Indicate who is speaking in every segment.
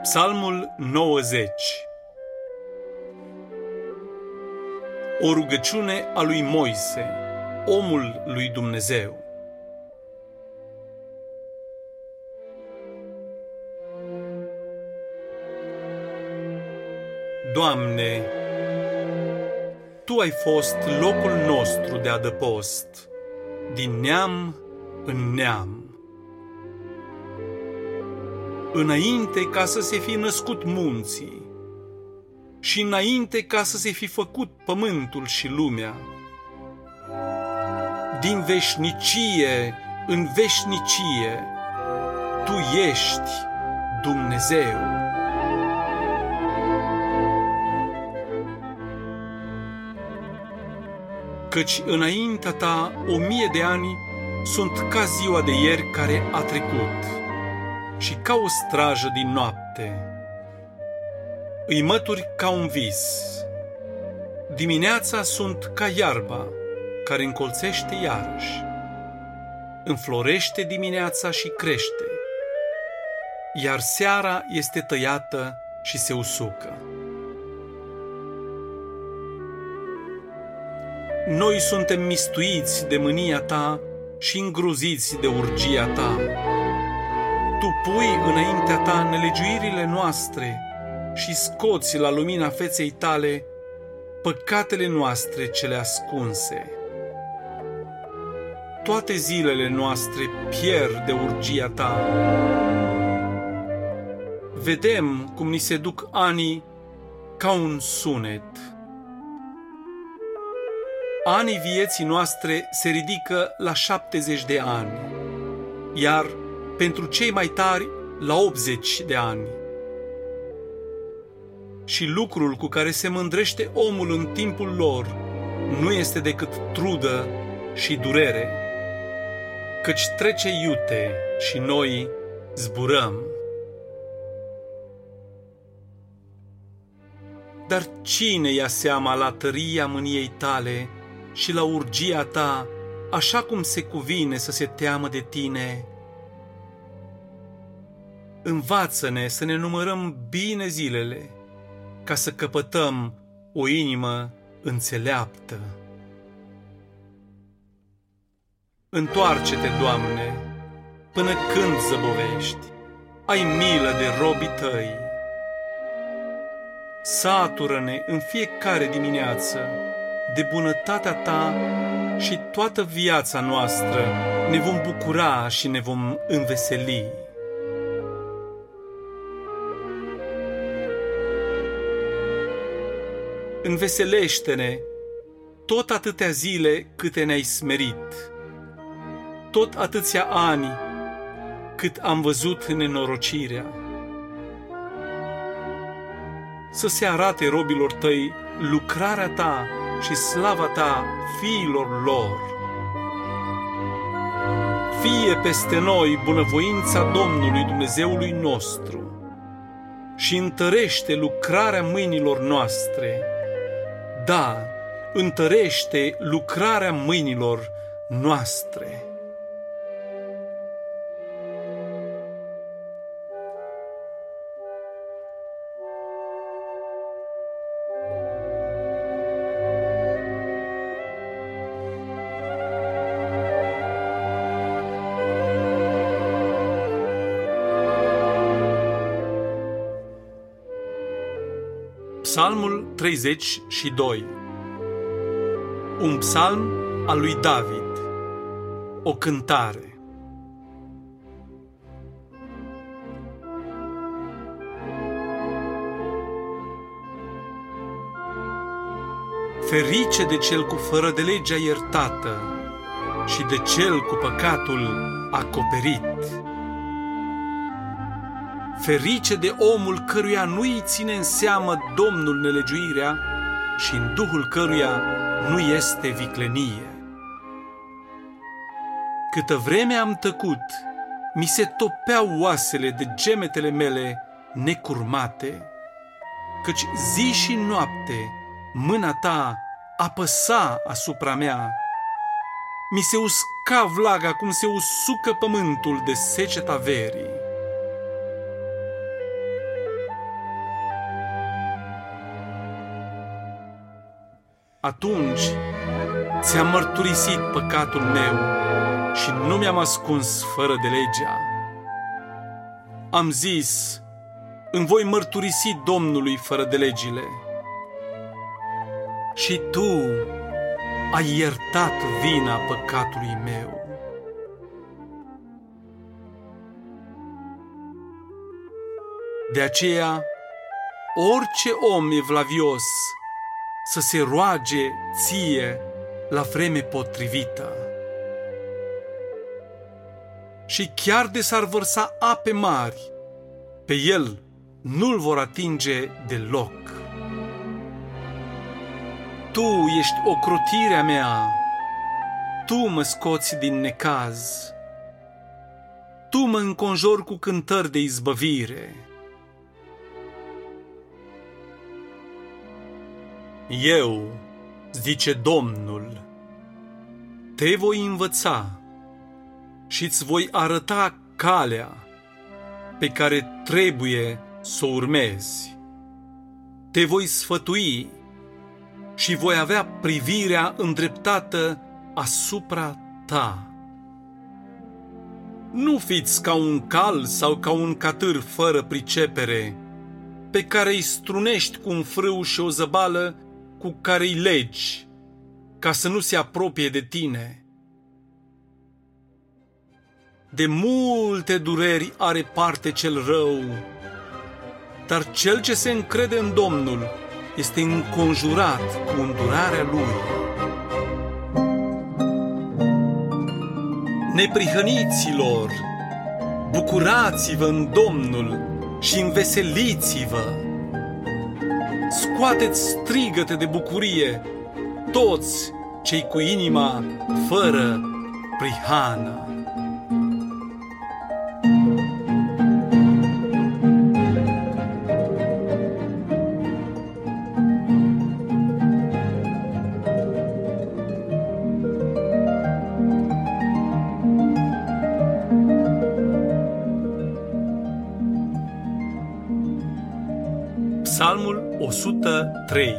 Speaker 1: Psalmul 90. O rugăciune a lui Moise, omul lui Dumnezeu. Doamne, Tu ai fost locul nostru de adăpost, din neam în neam. Înainte ca să se fi născut munții și înainte ca să se fi făcut pământul și lumea, din veșnicie în veșnicie, Tu ești Dumnezeu. Căci înaintea Ta 1000 de ani sunt ca ziua de ieri care a trecut și ca o strajă din noapte. Îi mături ca un vis. Dimineața sunt ca iarba care încolțește iarăși. Înflorește dimineața și crește, iar seara este tăiată și se usucă. Noi suntem mistuiți de mânia Ta și îngroziți de urgia Ta. Tu pui înaintea Ta nelegiuirile noastre și scoți la lumina feței Tale păcatele noastre cele ascunse. Toate zilele noastre pierd de urgia Ta. Vedem cum ni se duc anii ca un sunet. Anii vieții noastre se ridică la 70 de ani, iar pentru cei mai tari la 80 de ani. Și lucrul cu care se mândrește omul în timpul lor nu este decât trudă și durere, căci trece iute și noi zburăm. Dar cine ia seama la tăria mâniei Tale și la urgia Ta, așa cum se cuvine să se teamă de Tine? Învață-ne să ne numărăm bine zilele, ca să căpătăm o inimă înțeleaptă. Întoarce-te, Doamne, până când zăbovești? Ai milă de robii Tăi. Satură-ne în fiecare dimineață de bunătatea Ta și toată viața noastră ne vom bucura și ne vom înveseli. Înveselește-ne tot atâtea zile câte ne-ai smerit, tot atâția ani cât am văzut nenorocirea. Să se arate robilor Tăi lucrarea Ta și slava Ta fiilor lor. Fie peste noi bunăvoința Domnului Dumnezeului nostru și întărește lucrarea mâinilor noastre. Da, întărește lucrarea mâinilor noastre. Psalmul 32. Un psalm al lui David. O cântare. Ferice de cel cu fără de legea iertată și de cel cu păcatul acoperit. Ferice de omul căruia nu-i ține în seamă Domnul nelegiuirea și în duhul căruia nu este viclenie. Câtă vreme am tăcut, mi se topeau oasele de gemetele mele necurmate, căci zi și noapte mâna Ta apăsa asupra mea. Mi se usca vlaga cum se usucă pământul de seceta verii. Atunci ți-am mărturisit păcatul meu și nu mi-am ascuns fără de legea. Am zis, îmi voi mărturisi Domnului fără de legile. Și Tu ai iertat vina păcatului meu. De aceea, orice om evlavios să se roage Ție la vreme potrivită. Și chiar de s-ar vărsa ape mari, pe el nu-l vor atinge deloc. Tu ești ocrotirea mea, Tu mă scoți din necaz, Tu mă înconjori cu cântări de izbăvire. Eu, zice Domnul, te voi învăța și îți voi arăta calea pe care trebuie să o urmezi. Te voi sfătui și voi avea privirea îndreptată asupra ta. Nu fiți ca un cal sau ca un catâr fără pricepere, pe care îi strunești cu un frâu și o zăbală cu care îi legi, ca să nu se apropie de tine. De multe dureri are parte cel rău, dar cel ce se încrede în Domnul este înconjurat cu îndurarea Lui. Neprihăniților, bucurați-vă în Domnul și înveseliți-vă! Scoateți strigăte de bucurie, toți cei cu inima fără prihană. Psalmul 103.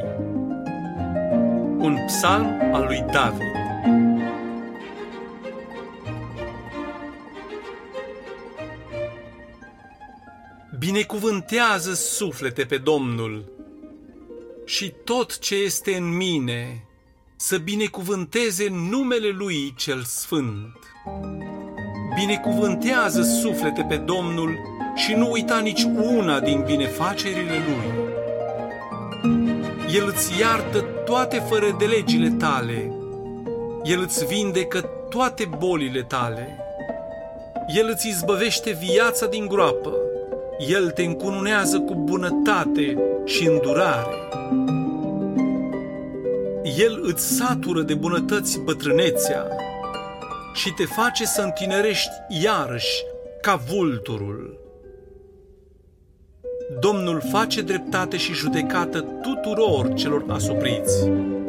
Speaker 1: Un psalm al lui David. Binecuvântează suflete pe Domnul și tot ce este în mine să binecuvânteze numele Lui cel Sfânt. Binecuvântează suflete pe Domnul și nu uita nici una din binefacerile Lui. El îți iartă toate fără de legile tale. El îți vindecă toate bolile tale. El îți izbăvește viața din groapă. El te încununează cu bunătate și îndurare. El îți satură de bunătăți bătrânețea și te face să întinerești iarăși ca vulturul. Domnul face dreptate și judecată tuturor celor asupriți.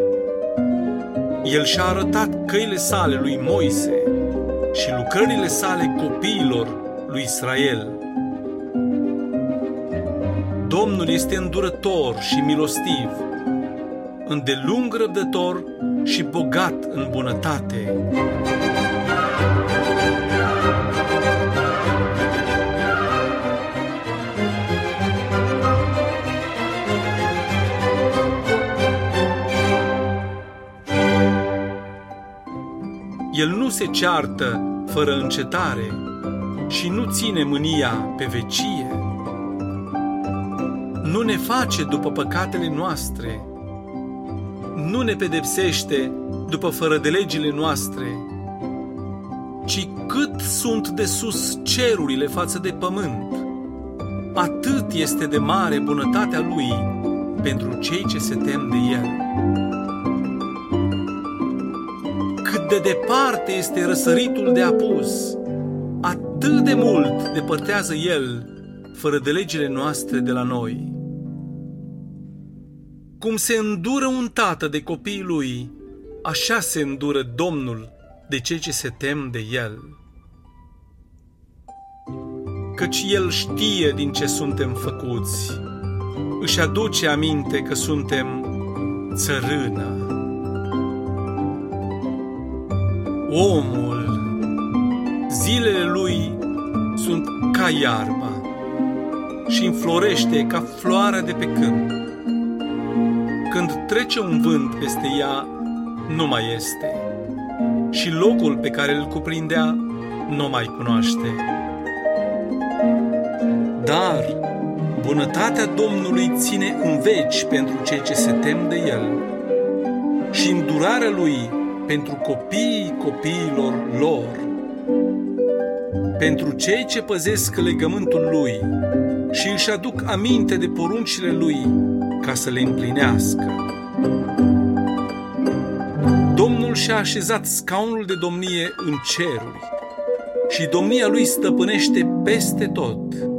Speaker 1: El și-a arătat căile sale lui Moise și lucrările sale copiilor lui Israel. Domnul este îndurător și milostiv, îndelung răbdător și bogat în bunătate. El nu se ceartă fără încetare și nu ține mânia pe vecie. Nu ne face după păcatele noastre, nu ne pedepsește după fără de legile noastre, ci cât sunt de sus cerurile față de pământ, atât este de mare bunătatea Lui pentru cei ce se tem de El. Cât de departe este răsăritul de apus, atât de mult depărtează El fără de legile noastre de la noi. Cum se îndură un tată de copiii lui, așa se îndură Domnul de cei ce se tem de El. Căci El știe din ce suntem făcuți, își aduce aminte că suntem țărână. Omul, zilele lui sunt ca iarba și înflorește ca floarea de pe câmp. Când trece un vânt peste ea, nu mai este și locul pe care îl cuprindea nu mai cunoaște. Dar bunătatea Domnului ține în veci pentru cei ce se tem de El și îndurarea Lui pentru copiii copiilor lor, pentru cei ce păzesc legământul Lui și își aduc aminte de poruncile Lui ca să le împlinească. Domnul și-a așezat scaunul de domnie în ceruri și domnia Lui stăpânește peste tot.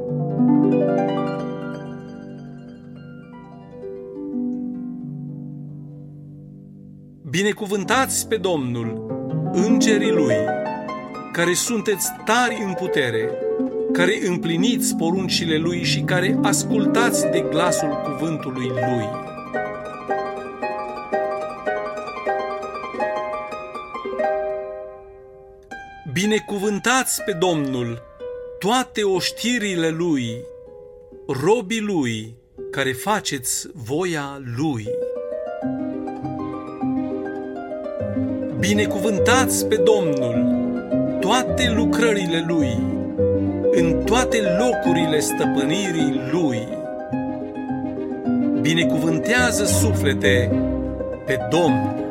Speaker 1: Binecuvântați pe Domnul, îngerii Lui, care sunteți tari în putere, care împliniți poruncile Lui și care ascultați de glasul cuvântului Lui. Binecuvântați pe Domnul, toate oștirile Lui, robii Lui, care faceți voia Lui. Binecuvântați pe Domnul, toate lucrările Lui, în toate locurile stăpânirii Lui. Binecuvântează suflete pe Domnul.